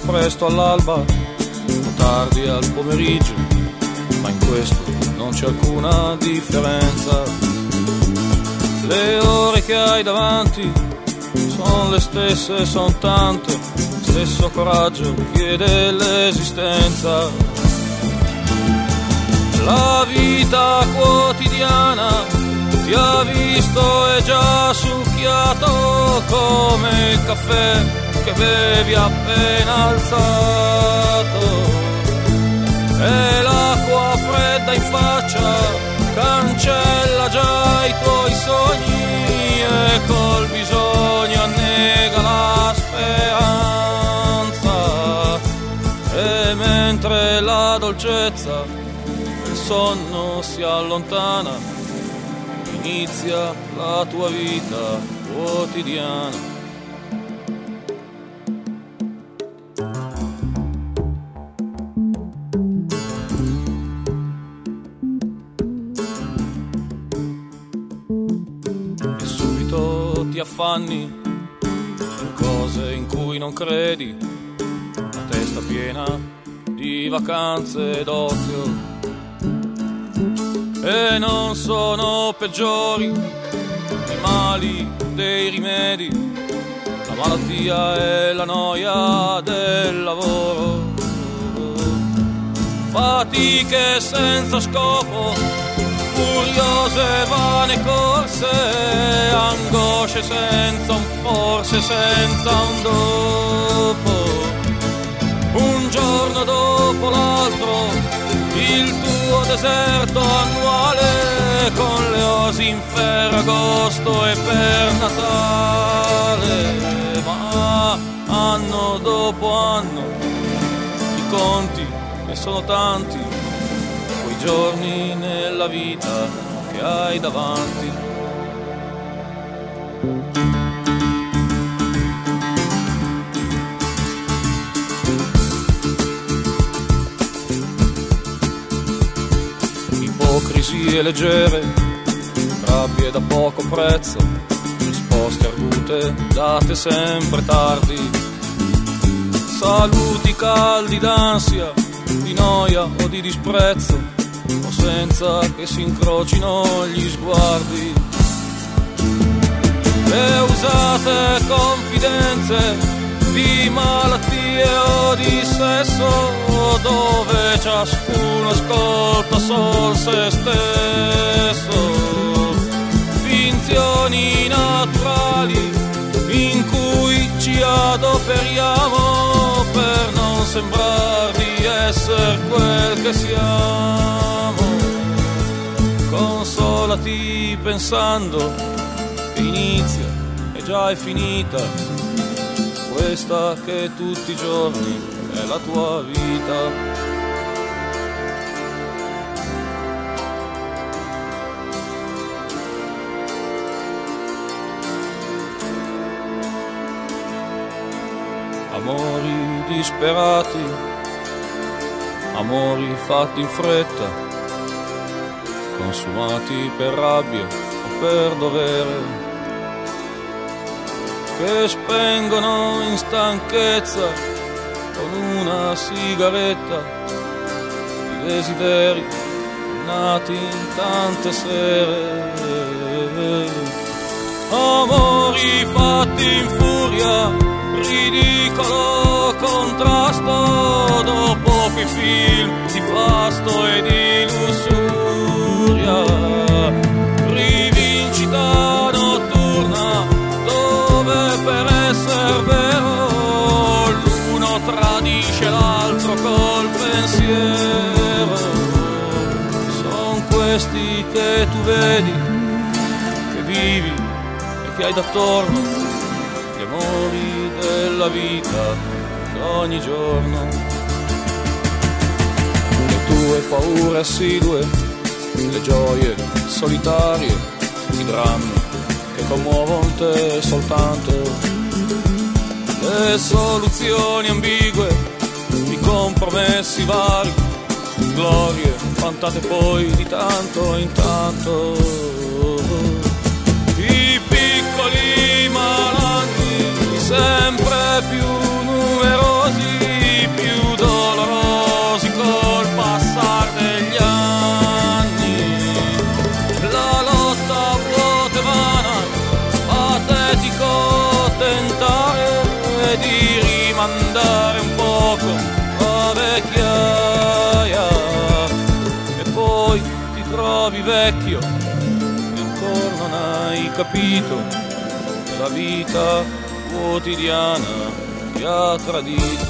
presto all'alba o tardi al pomeriggio, ma in questo non c'è alcuna differenza. Le ore che hai davanti sono le stesse, sono tante, stesso coraggio chiede l'esistenza. La vita quotidiana ti ha visto e già succhiato come il caffè che bevi appena alzato, e l'acqua fredda in faccia cancella già i tuoi sogni e col bisogno annega la speranza, e mentre la dolcezza del sonno si allontana inizia la tua vita quotidiana. Ti affanni in cose in cui non credi, la testa piena di vacanze d'ozio, e non sono peggiori i mali dei rimedi, la malattia e la noia del lavoro, fatiche senza scopo, furiose vane corse, angosce senza un forse, senza un dopo, un giorno dopo l'altro, il tuo deserto annuale, con le osi in Ferragosto e per Natale, ma anno dopo anno i conti ne sono tanti, giorni nella vita che hai davanti. Ipocrisie leggere, rabbie da poco prezzo, risposte argute date sempre tardi, saluti caldi d'ansia, di noia o di disprezzo, o senza che si incrocino gli sguardi, le usate confidenze di malattie o di sesso, dove ciascuno ascolta sol se stesso, finzioni naturali in cui ci adoperiamo per non sembrare di essere quel che siamo. Consolati pensando che inizia e già è finita questa che tutti i giorni è la tua vita. Amori disperati, amori fatti in fretta, consumati per rabbia o per dovere, che spengono in stanchezza con una sigaretta i desideri nati in tante sere. Amori fatti in furia, ridicolo contrasto, dopo quei film di fasto e di lussuria, rivincita notturna dove per essere vero l'uno tradisce l'altro col pensiero. Son questi che tu vedi, che vivi e che hai d'attorno, gli amori della vita che ogni giorno, le tue paure assidue, le gioie solitarie, i drammi che commuovono te soltanto, le soluzioni ambigue, i compromessi vari, glorie vantate poi di tanto in tanto, i piccoli malanni sempre più numerosi, trovi vecchio e ancora non hai capito che la vita quotidiana ti ha tradito.